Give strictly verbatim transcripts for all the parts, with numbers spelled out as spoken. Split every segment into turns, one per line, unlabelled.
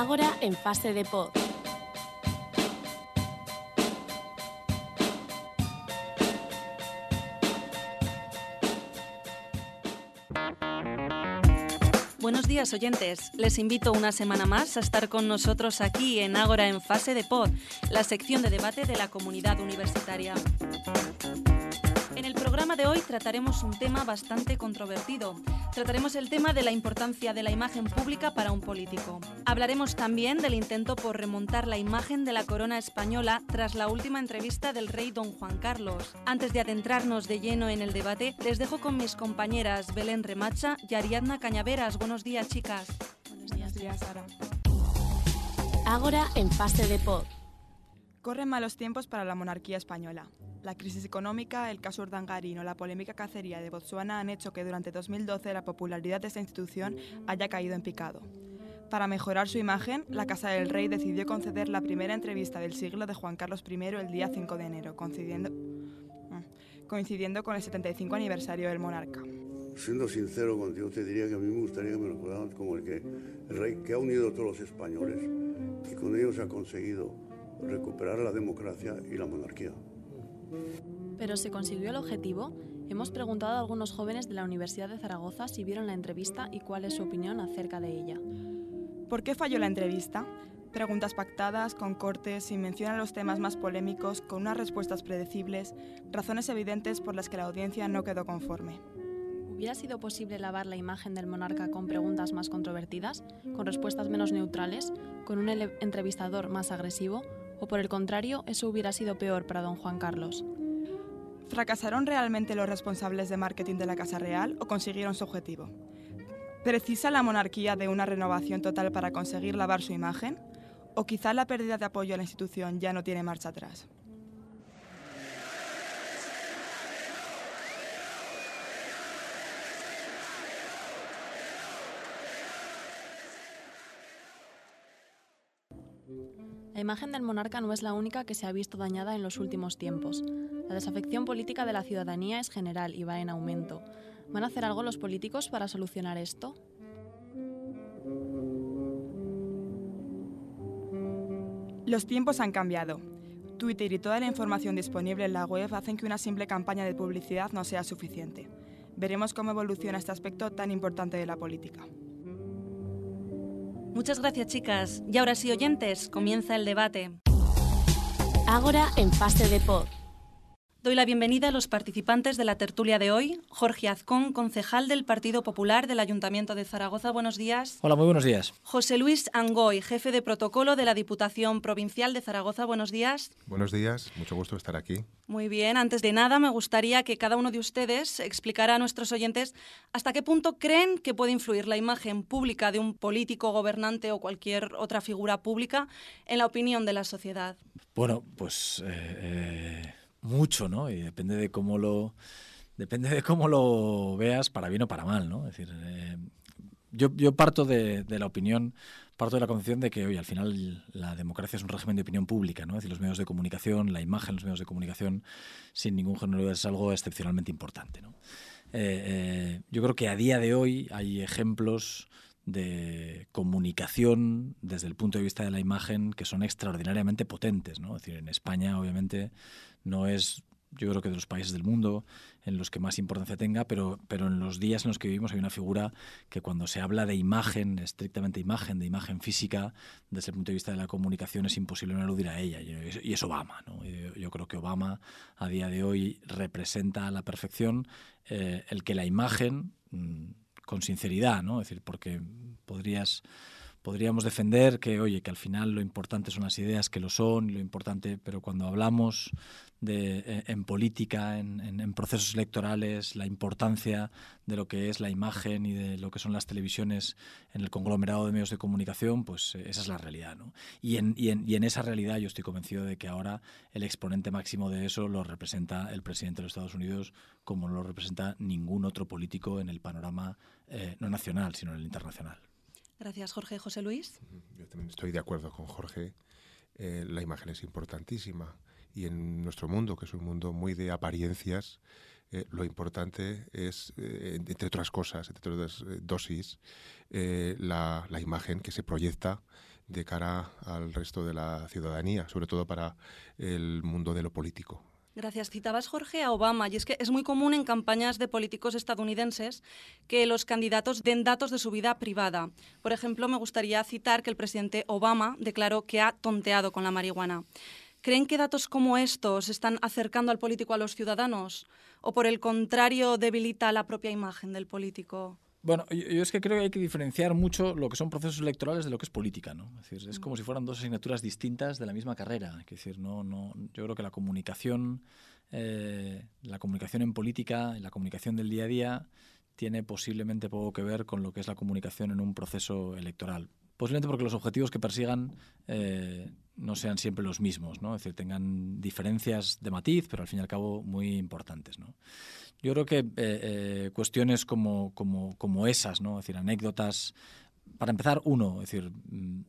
Ágora en fase de pod.
Buenos días, oyentes. Les invito una semana más a estar con nosotros aquí en Ágora en fase de pod, la sección de debate de la comunidad universitaria. En el programa de hoy trataremos un tema bastante controvertido. Trataremos el tema de la importancia de la imagen pública para un político. Hablaremos también del intento por remontar la imagen de la corona española tras la última entrevista del rey don Juan Carlos. Antes de adentrarnos de lleno en el debate, les dejo con mis compañeras Belén Remacha y Ariadna Cañaveras. Buenos días, chicas.
Buenos días, días Sara.
Ágora en fase de pod.
Corren malos tiempos para la monarquía española. La crisis económica, el caso Urdangarín o la polémica cacería de Botsuana han hecho que durante dos mil doce la popularidad de esta institución haya caído en picado. Para mejorar su imagen, la Casa del Rey decidió conceder la primera entrevista del siglo de Juan Carlos primero el día cinco de enero, coincidiendo, coincidiendo con el setenta y cinco aniversario del monarca.
Siendo sincero contigo, te diría que a mí me gustaría que me lo recordaran como el, que, el rey que ha unido a todos los españoles y con ello se ha conseguido recuperar la democracia y la monarquía.
¿Pero se consiguió el objetivo? Hemos preguntado a algunos jóvenes de la Universidad de Zaragoza si vieron la entrevista y cuál es su opinión acerca de ella.
¿Por qué falló la entrevista? Preguntas pactadas, con cortes, sin mención a los temas más polémicos, con unas respuestas predecibles, razones evidentes por las que la audiencia no quedó conforme.
¿Hubiera sido posible lavar la imagen del monarca con preguntas más controvertidas, con respuestas menos neutrales, con un entrevistador más agresivo? ¿O por el contrario, eso hubiera sido peor para don Juan Carlos?
¿Fracasaron realmente los responsables de marketing de la Casa Real o consiguieron su objetivo? ¿Precisa la monarquía de una renovación total para conseguir lavar su imagen? ¿O quizá la pérdida de apoyo a la institución ya no tiene marcha atrás?
La imagen del monarca no es la única que se ha visto dañada en los últimos tiempos. La desafección política de la ciudadanía es general y va en aumento. ¿Van a hacer algo los políticos para solucionar esto?
Los tiempos han cambiado. Twitter y toda la información disponible en la web hacen que una simple campaña de publicidad no sea suficiente. Veremos cómo evoluciona este aspecto tan importante de la política.
Muchas gracias, chicas. Y ahora sí, oyentes, comienza el debate.
Ágora en fase de pod.
Doy la bienvenida a los participantes de la tertulia de hoy. Jorge Azcón, concejal del Partido Popular del Ayuntamiento de Zaragoza. Buenos días.
Hola, muy buenos días.
José Luis Angoy, jefe de protocolo de la Diputación Provincial de Zaragoza. Buenos días.
Buenos días, mucho gusto estar aquí.
Muy bien, antes de nada me gustaría que cada uno de ustedes explicara a nuestros oyentes hasta qué punto creen que puede influir la imagen pública de un político, gobernante o cualquier otra figura pública en la opinión de la sociedad.
Bueno, pues eh, eh, mucho, ¿no? Y depende de cómo lo depende de cómo lo veas, para bien o para mal, ¿no? Es decir, eh, yo, yo parto de, de la opinión, parto de la concepción de que, oye, al final la democracia es un régimen de opinión pública, ¿no? Es decir, los medios de comunicación, la imagen de los medios de comunicación, sin ningún género, es algo excepcionalmente importante, ¿no? Eh, eh, yo creo que a día de hoy hay ejemplos de comunicación desde el punto de vista de la imagen que son extraordinariamente potentes, ¿no? Es decir, en España, obviamente, no es, yo creo que de los países del mundo en los que más importancia tenga, pero, pero en los días en los que vivimos hay una figura que cuando se habla de imagen, estrictamente imagen, de imagen física, desde el punto de vista de la comunicación es imposible no aludir a ella, y es Obama, ¿no? Yo, yo creo que Obama a día de hoy representa a la perfección eh, el que la imagen, mmm, con sinceridad, ¿no? Es decir, porque podrías... Podríamos defender que, oye, que al final lo importante son las ideas, que lo son, y lo importante, pero cuando hablamos de en política, en, en, en procesos electorales, la importancia de lo que es la imagen y de lo que son las televisiones en el conglomerado de medios de comunicación, pues esa es la realidad, ¿no? Y en, y en, y en esa realidad yo estoy convencido de que ahora el exponente máximo de eso lo representa el presidente de los Estados Unidos, como no lo representa ningún otro político en el panorama eh, no nacional, sino en el internacional.
Gracias, Jorge. José Luis.
Yo también estoy de acuerdo con Jorge. Eh, la imagen es importantísima y en nuestro mundo, que es un mundo muy de apariencias, eh, lo importante es, eh, entre otras cosas, entre otras eh, dosis, eh, la, la imagen que se proyecta de cara al resto de la ciudadanía, sobre todo para el mundo de lo político.
Gracias. Citabas, Jorge, a Obama, y es que es muy común en campañas de políticos estadounidenses que los candidatos den datos de su vida privada. Por ejemplo, me gustaría citar que el presidente Obama declaró que ha tonteado con la marihuana. ¿Creen que datos como estos están acercando al político a los ciudadanos? ¿O por el contrario debilita la propia imagen del político?
Bueno, yo, yo es que creo que hay que diferenciar mucho lo que son procesos electorales de lo que es política, ¿no? Es decir, es como si fueran dos asignaturas distintas de la misma carrera. Es decir, no, no, yo creo que la comunicación, eh, la comunicación en política, la comunicación del día a día, tiene posiblemente poco que ver con lo que es la comunicación en un proceso electoral. Posiblemente porque los objetivos que persigan eh, no sean siempre los mismos, ¿no? Es decir, tengan diferencias de matiz, pero al fin y al cabo muy importantes, ¿no? Yo creo que eh, eh, cuestiones como, como, como esas, ¿no? Es decir, anécdotas. Para empezar, uno, es decir,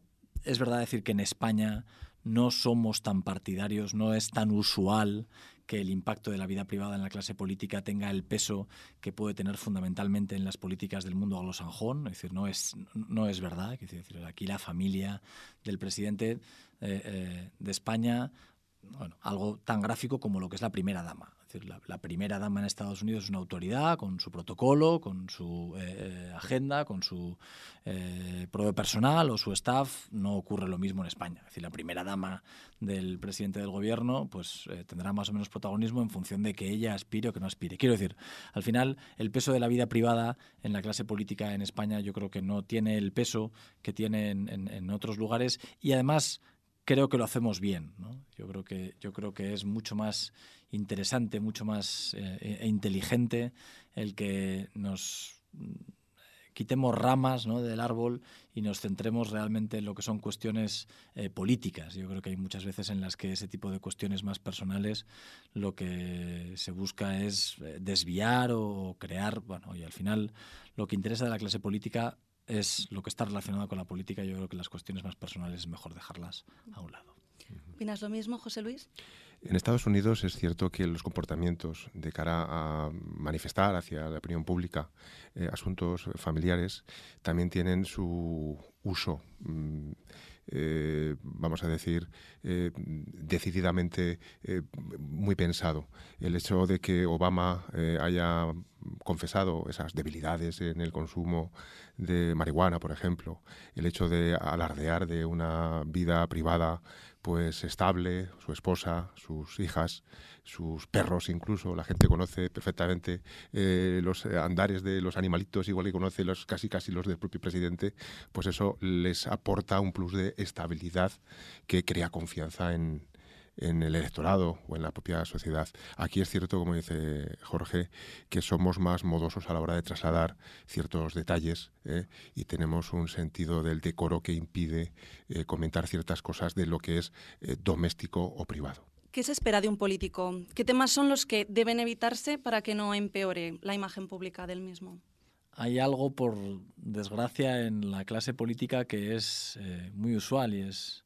es verdad decir que en España no somos tan partidarios, no es tan usual que el impacto de la vida privada en la clase política tenga el peso que puede tener fundamentalmente en las políticas del mundo anglosajonés. Es decir, no es, no es verdad. Es decir, aquí la familia del presidente eh, eh, de España, bueno, algo tan gráfico como lo que es la primera dama. Es decir, la, la primera dama en Estados Unidos es una autoridad con su protocolo, con su eh, agenda, con su eh, prueba personal o su staff. No ocurre lo mismo en España. Es decir, la primera dama del presidente del gobierno pues eh, tendrá más o menos protagonismo en función de que ella aspire o que no aspire. Quiero decir, al final, el peso de la vida privada en la clase política en España yo creo que no tiene el peso que tiene en, en, en otros lugares, y además creo que lo hacemos bien, ¿no? Yo creo que, yo creo que es mucho más interesante, mucho más eh, e inteligente el que nos quitemos ramas, ¿no?, del árbol y nos centremos realmente en lo que son cuestiones eh, políticas. Yo creo que hay muchas veces en las que ese tipo de cuestiones más personales lo que se busca es desviar o crear, bueno, y al final lo que interesa de la clase política es lo que está relacionado con la política. Yo creo que las cuestiones más personales es mejor dejarlas a un lado.
¿Opinas lo mismo, José Luis?
En Estados Unidos es cierto que los comportamientos de cara a manifestar hacia la opinión pública eh, asuntos familiares también tienen su uso, mm, eh, vamos a decir, eh, decididamente eh, muy pensado. El hecho de que Obama eh, haya confesado esas debilidades en el consumo de marihuana, por ejemplo, el hecho de alardear de una vida privada pues estable, su esposa, sus hijas, sus perros incluso. La gente conoce perfectamente eh, los andares de los animalitos, igual que conoce los, casi casi los del propio presidente. Pues eso les aporta un plus de estabilidad que crea confianza en, en el electorado o en la propia sociedad. Aquí es cierto, como dice Jorge, que somos más modosos a la hora de trasladar ciertos detalles ¿eh? y tenemos un sentido del decoro que impide eh, comentar ciertas cosas de lo que es eh, doméstico o privado.
¿Qué se espera de un político? ¿Qué temas son los que deben evitarse para que no empeore la imagen pública del mismo?
Hay algo, por desgracia, en la clase política que es eh, muy usual y es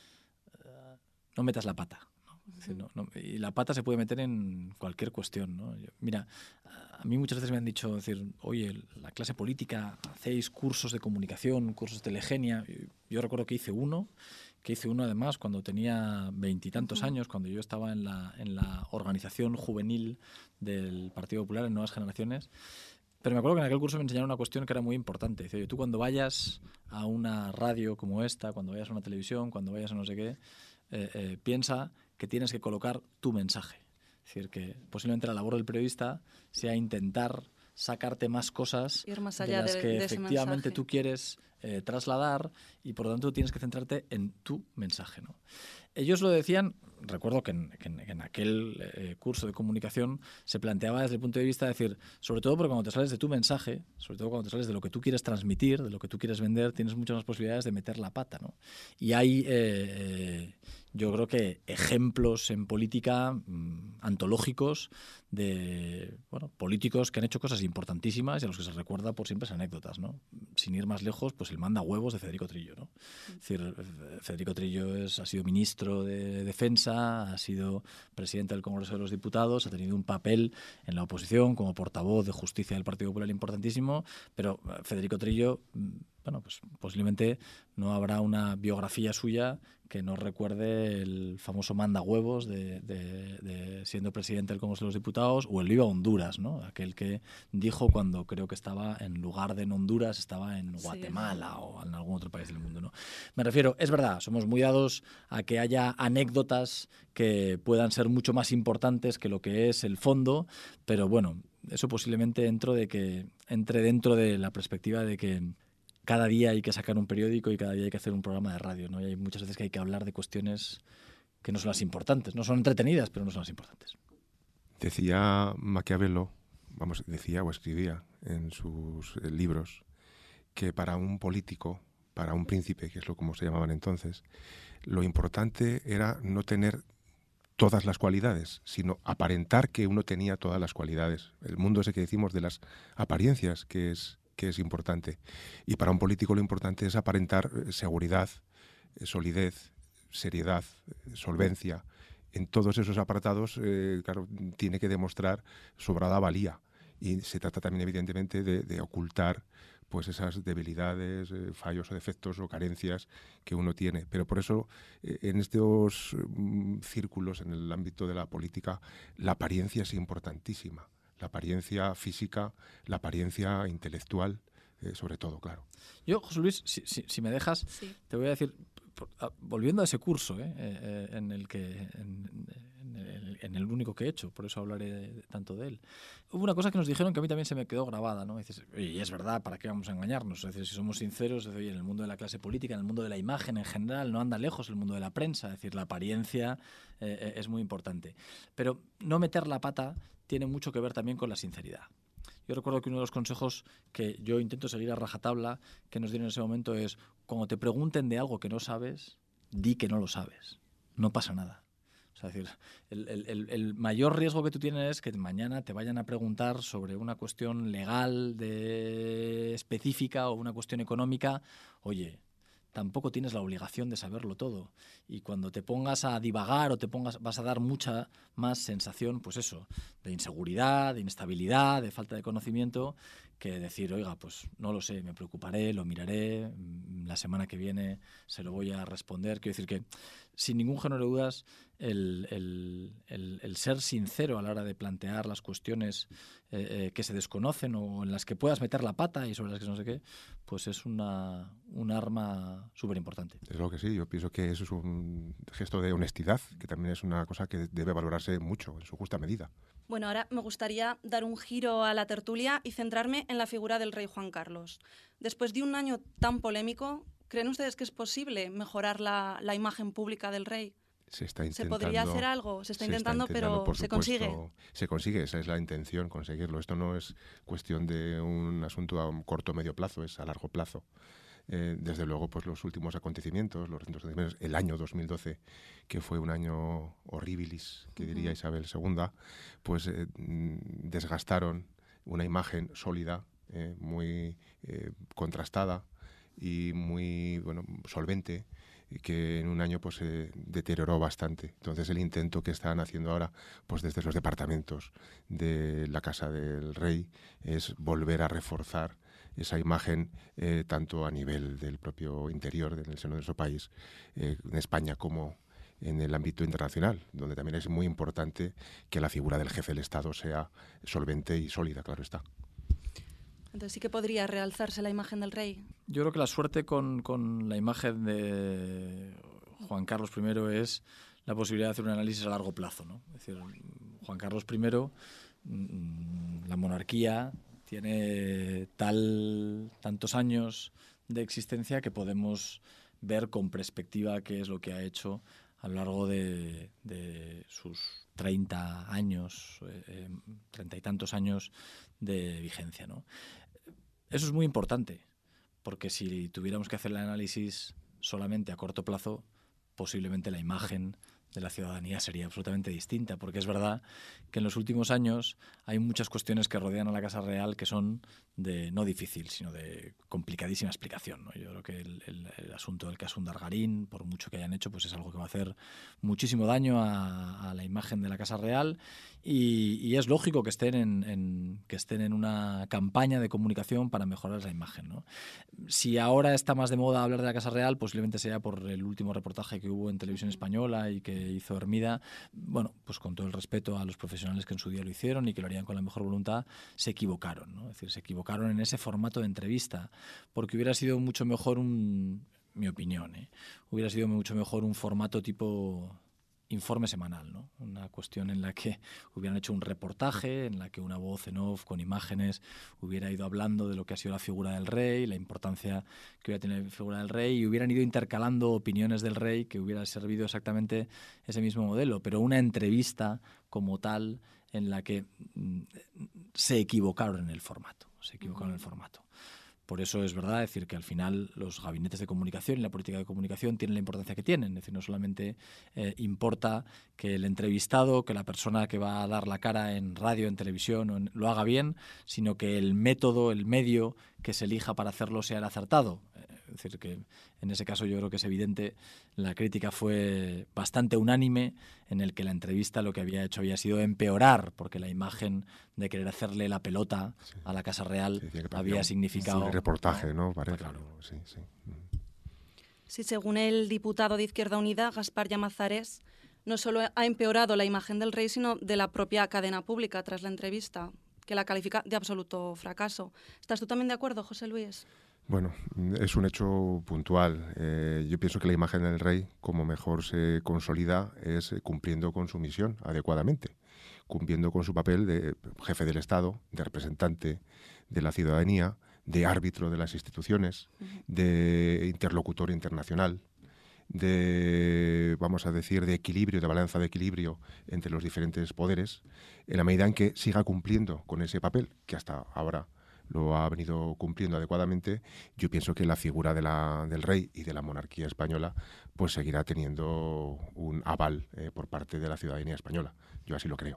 uh, no metas la pata. ¿No? Es decir, no, no, y la pata se puede meter en cualquier cuestión, ¿no? Yo, mira, a mí muchas veces me han dicho, decir, oye, la clase política, hacéis cursos de comunicación, cursos de telegenia. Yo recuerdo que hice uno, que hice uno además cuando tenía veintitantos años, cuando yo estaba en la, en la organización juvenil del Partido Popular en Nuevas Generaciones. Pero me acuerdo que en aquel curso me enseñaron una cuestión que era muy importante. Dice, oye, tú cuando vayas a una radio como esta, cuando vayas a una televisión, cuando vayas a no sé qué, eh, eh, piensa que tienes que colocar tu mensaje. Es decir, que posiblemente la labor del periodista sea intentar sacarte más cosas
ir más allá
de las
de,
que
de
efectivamente tú quieres eh, trasladar, y por lo tanto tienes que centrarte en tu mensaje, ¿no? Ellos lo decían, recuerdo que en, que en, que en aquel eh, curso de comunicación se planteaba desde el punto de vista de decir, sobre todo porque cuando te sales de tu mensaje, sobre todo cuando te sales de lo que tú quieres transmitir, de lo que tú quieres vender, tienes muchas más posibilidades de meter la pata, ¿no? Y hay, eh, yo creo que ejemplos en política mmm, antológicos de bueno, políticos que han hecho cosas importantísimas y a los que se recuerda por siempre anécdotas, ¿no? Sin ir más lejos, pues el manda huevos de Federico Trillo, ¿no? Es decir, Federico Trillo es, ha sido ministro de Defensa, ha sido presidente del Congreso de los Diputados, ha tenido un papel en la oposición como portavoz de Justicia del Partido Popular importantísimo, pero Federico Trillo bueno, pues posiblemente no habrá una biografía suya que no recuerde el famoso manda-huevos de, de, de siendo presidente del Congreso de los Diputados, o el Viva Honduras, ¿no? Aquel que dijo cuando creo que estaba en lugar de en Honduras, estaba en Guatemala sí. o en algún otro país del mundo, ¿no? Me refiero, es verdad, somos muy dados a que haya anécdotas que puedan ser mucho más importantes que lo que es el fondo, pero bueno, eso posiblemente dentro de que entre dentro de la perspectiva de que cada día hay que sacar un periódico y cada día hay que hacer un programa de radio, ¿no? Y hay muchas veces que hay que hablar de cuestiones que no son las importantes, no son entretenidas, pero no son las importantes.
Decía Maquiavelo, vamos, decía o escribía en sus libros que para un político, para un príncipe, que es lo como se llamaban entonces, lo importante era no tener todas las cualidades, sino aparentar que uno tenía todas las cualidades. El mundo ese que decimos de las apariencias, que es que es importante. Y para un político lo importante es aparentar seguridad, solidez, seriedad, solvencia. En todos esos apartados, eh, claro, tiene que demostrar sobrada valía. Y se trata también, evidentemente, de, de ocultar pues esas debilidades, eh, fallos o defectos o carencias que uno tiene. Pero por eso, eh, en estos mm, círculos, en el ámbito de la política, la apariencia es importantísima. La apariencia física, la apariencia intelectual, eh, sobre todo, claro.
Yo, José Luis, si, si, si me dejas, sí. te voy a decir, por, a, volviendo a ese curso, ¿eh? Eh, en el que en, en, el, en el único que he hecho, por eso hablaré de, de, tanto de él. Hubo una cosa que nos dijeron que a mí también se me quedó grabada, ¿no? Y dices, y es verdad, ¿para qué vamos a engañarnos? Es decir, si somos sinceros, es decir, en el mundo de la clase política, en el mundo de la imagen en general, no anda lejos el mundo de la prensa, es decir, la apariencia eh, es muy importante. Pero no meter la pata tiene mucho que ver también con la sinceridad. Yo recuerdo que uno de los consejos que yo intento seguir a rajatabla que nos dieron en ese momento es: cuando te pregunten de algo que no sabes, di que no lo sabes. No pasa nada. O sea, es decir, el, el, el mayor riesgo que tú tienes es que mañana te vayan a preguntar sobre una cuestión legal de específica o una cuestión económica. Oye, tampoco tienes la obligación de saberlo todo. Y cuando te pongas a divagar o te pongas, vas a dar mucha más sensación, pues eso, de inseguridad, de inestabilidad, de falta de conocimiento, que decir, oiga, pues no lo sé, me preocuparé, lo miraré, la semana que viene se lo voy a responder. Quiero decir que, sin ningún género de dudas, el, el, el, el ser sincero a la hora de plantear las cuestiones eh, eh, que se desconocen o en las que puedas meter la pata y sobre las que no sé qué, pues es una, un arma súper importante.
Es lo que sí, yo pienso que eso es un gesto de honestidad, que también es una cosa que debe valorarse mucho, en su justa medida.
Bueno, ahora me gustaría dar un giro a la tertulia y centrarme en la figura del rey Juan Carlos. Después de un año tan polémico, ¿creen ustedes que es posible mejorar la, la imagen pública del rey?
Se está intentando.
¿Se podría hacer algo? Se está, se intentando, está intentando, pero ¿se consigue?
Se consigue, esa es la intención, conseguirlo. Esto no es cuestión de un asunto a un corto o medio plazo, es a largo plazo. Eh, desde luego, pues los últimos acontecimientos, los recientes acontecimientos, el año dos mil doce, que fue un año horribilis, que diría uh-huh. Isabel segunda, pues eh, desgastaron una imagen sólida, eh, muy eh, contrastada y muy bueno solvente, que en un año pues se eh, deterioró bastante. Entonces el intento que están haciendo ahora pues desde los departamentos de la Casa del Rey es volver a reforzar esa imagen eh, tanto a nivel del propio interior, del seno de nuestro país, eh, en España, como en el ámbito internacional, donde también es muy importante que la figura del jefe del Estado sea solvente y sólida, claro está.
Entonces sí que podría realzarse la imagen del rey.
Yo creo que la suerte con, con la imagen de Juan Carlos primero es la posibilidad de hacer un análisis a largo plazo, ¿no? Es decir, Juan Carlos primero, la monarquía tiene tal, tantos años de existencia que podemos ver con perspectiva qué es lo que ha hecho a lo largo de, de sus treinta años, eh, treinta y tantos años de vigencia, ¿no? Eso es muy importante, porque si tuviéramos que hacer el análisis solamente a corto plazo, posiblemente la imagen de la ciudadanía sería absolutamente distinta, porque es verdad que en los últimos años hay muchas cuestiones que rodean a la Casa Real que son de no difícil, sino de complicadísima explicación, ¿no? Yo creo que el, el, el asunto del caso Undargarín, por mucho que hayan hecho, pues es algo que va a hacer muchísimo daño a, a la imagen de la Casa Real y, y es lógico que estén en, en, que estén en una campaña de comunicación para mejorar la imagen, ¿no? Si ahora está más de moda hablar de la Casa Real, posiblemente sea por el último reportaje que hubo en Televisión Española y que hizo Hermida. Bueno, pues con todo el respeto a los profesionales que en su día lo hicieron y que lo harían con la mejor voluntad, se equivocaron, ¿no? Es decir, se equivocaron en ese formato de entrevista, porque hubiera sido mucho mejor un, mi opinión, ¿eh? hubiera sido mucho mejor un formato tipo informe semanal, ¿no? Una cuestión en la que hubieran hecho un reportaje, en la que una voz en off con imágenes hubiera ido hablando de lo que ha sido la figura del rey, la importancia que hubiera tenido la figura del rey, y hubieran ido intercalando opiniones del rey que hubiera servido exactamente ese mismo modelo, pero una entrevista como tal en la que mm, se equivocaron en el formato, se equivocaron en el formato. Por eso es verdad decir que al final los gabinetes de comunicación y la política de comunicación tienen la importancia que tienen. Es decir, no solamente eh, importa que el entrevistado, que la persona que va a dar la cara en radio, en televisión, o en, lo haga bien, sino que el método, el medio que se elija para hacerlo sea el acertado. Es decir, que en ese caso yo creo que es evidente, la crítica fue bastante unánime, en el que la entrevista lo que había hecho había sido empeorar, porque la imagen de querer hacerle la pelota sí. a la Casa Real sí, había un, significado...
Un reportaje, ¿no? Parece,
claro.
Sí, sí.
Sí, según el diputado de Izquierda Unida, Gaspar Llamazares, no solo ha empeorado la imagen del rey, sino de la propia cadena pública tras la entrevista, que la califica de absoluto fracaso. ¿Estás tú también de acuerdo, José Luis?
Bueno, es un hecho puntual. Eh, yo pienso que la imagen del rey, como mejor se consolida, es cumpliendo con su misión adecuadamente, cumpliendo con su papel de jefe del Estado, de representante de la ciudadanía, de árbitro de las instituciones, de interlocutor internacional, de, vamos a decir, de equilibrio, de balanza de equilibrio entre los diferentes poderes, en la medida en que siga cumpliendo con ese papel, que hasta ahora lo ha venido cumpliendo adecuadamente. Yo pienso que la figura de la, del rey y de la monarquía española pues seguirá teniendo un aval eh, por parte de la ciudadanía española. Yo así lo creo.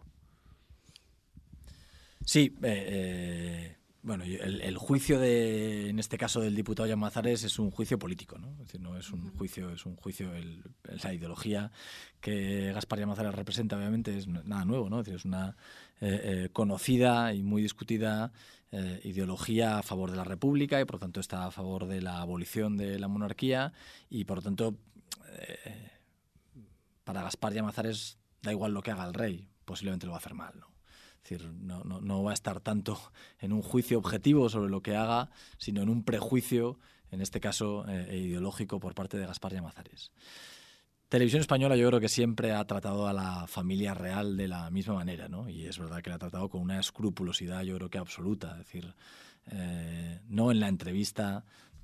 Sí, eh, eh, bueno, el, el juicio de, en este caso del diputado Llamazares es un juicio político, ¿no? Es decir, no es un juicio, es un juicio, el, la ideología que Gaspar Llamazares representa, obviamente, es nada nuevo, ¿no? Es decir, es una eh, eh, conocida y muy discutida eh, ideología a favor de la República y, por lo tanto, está a favor de la abolición de la monarquía y, por lo tanto, eh, para Gaspar Llamazares da igual lo que haga el rey, posiblemente lo va a hacer mal, ¿no? Es decir, no, no, no va a estar tanto en un juicio objetivo sobre lo que haga, sino en un prejuicio, en este caso eh, ideológico, por parte de Gaspar Llamazares. Televisión Española yo creo que siempre ha tratado a la familia real de la misma manera, ¿no? Y es verdad que la ha tratado con una escrupulosidad yo creo que absoluta. Es decir, eh, no en la entrevista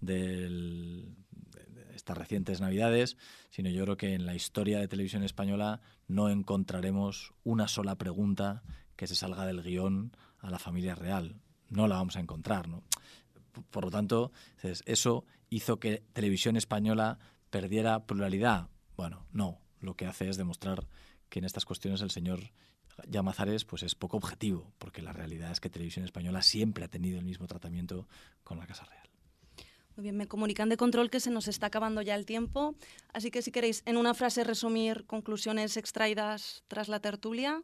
del, de estas recientes Navidades, sino yo creo que en la historia de Televisión Española no encontraremos una sola pregunta que se salga del guión a la familia real. No la vamos a encontrar, ¿no? Por lo tanto, eso hizo que Televisión Española perdiera pluralidad. Bueno, no. Lo que hace es demostrar que en estas cuestiones el señor Llamazares pues es poco objetivo, porque la realidad es que Televisión Española siempre ha tenido el mismo tratamiento con la Casa Real.
Muy bien, me comunican de control que se nos está acabando ya el tiempo, así que si queréis en una frase resumir conclusiones extraídas tras la tertulia.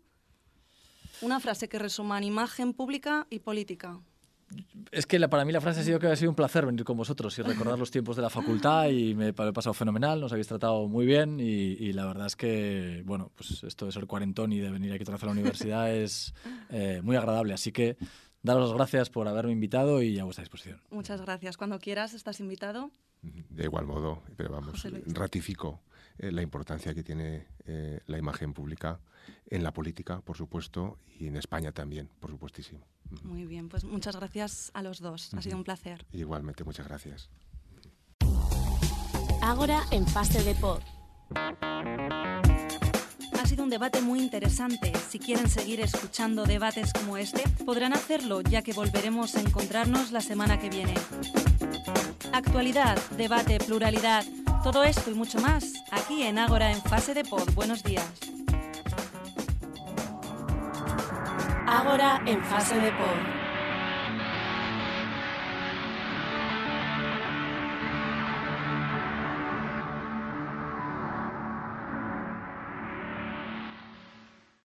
Una frase que resuman imagen pública y política.
Es que la, para mí la frase ha sido que ha sido un placer venir con vosotros y recordar los tiempos de la facultad y me he pasado fenomenal, nos habéis tratado muy bien y, y la verdad es que, bueno, pues esto de ser cuarentón y de venir aquí otra vez a la universidad es eh, muy agradable. Así que daros las gracias por haberme invitado y a vuestra disposición.
Muchas gracias. Cuando quieras estás invitado.
De igual modo, pero vamos, ratifico eh, la importancia que tiene eh, la imagen pública en la política, por supuesto, y en España también, por supuestísimo.
Muy bien, pues muchas gracias a los dos. Ha sido un placer.
Igualmente, muchas gracias.
Ágora en Fase de Pod.
Ha sido un debate muy interesante. Si quieren seguir escuchando debates como este, podrán hacerlo, ya que volveremos a encontrarnos la semana que viene. Actualidad, debate, pluralidad, Todo esto y mucho más, aquí en Ágora en Fase de Pod. Buenos días.
Ágora en Fase de Pod.